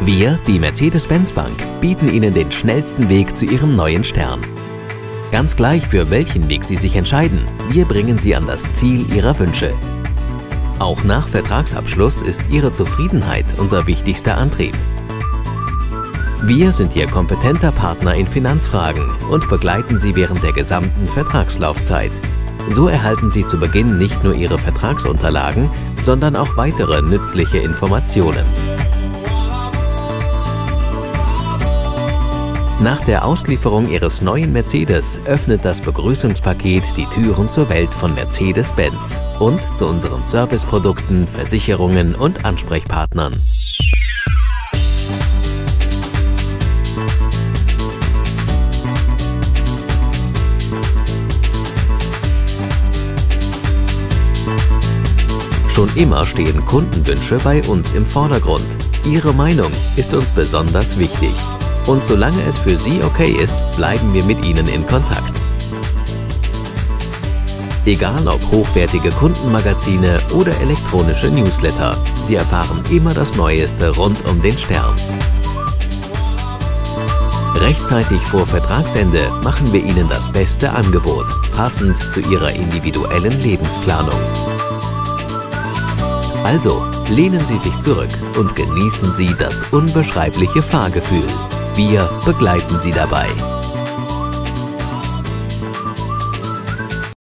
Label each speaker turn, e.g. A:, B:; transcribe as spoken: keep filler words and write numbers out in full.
A: Wir, die Mercedes-Benz Bank, bieten Ihnen den schnellsten Weg zu Ihrem neuen Stern. Ganz gleich, für welchen Weg Sie sich entscheiden, wir bringen Sie an das Ziel Ihrer Wünsche. Auch nach Vertragsabschluss ist Ihre Zufriedenheit unser wichtigster Antrieb. Wir sind Ihr kompetenter Partner in Finanzfragen und begleiten Sie während der gesamten Vertragslaufzeit. So erhalten Sie zu Beginn nicht nur Ihre Vertragsunterlagen, sondern auch weitere nützliche Informationen. Nach der Auslieferung Ihres neuen Mercedes öffnet das Begrüßungspaket die Türen zur Welt von Mercedes-Benz und zu unseren Serviceprodukten, Versicherungen und Ansprechpartnern. Schon immer stehen Kundenwünsche bei uns im Vordergrund. Ihre Meinung ist uns besonders wichtig. Und solange es für Sie okay ist, bleiben wir mit Ihnen in Kontakt. Egal ob hochwertige Kundenmagazine oder elektronische Newsletter, Sie erfahren immer das Neueste rund um den Stern. Rechtzeitig vor Vertragsende machen wir Ihnen das beste Angebot, passend zu Ihrer individuellen Lebensplanung. Also, lehnen Sie sich zurück und genießen Sie das unbeschreibliche Fahrgefühl. Wir begleiten Sie dabei.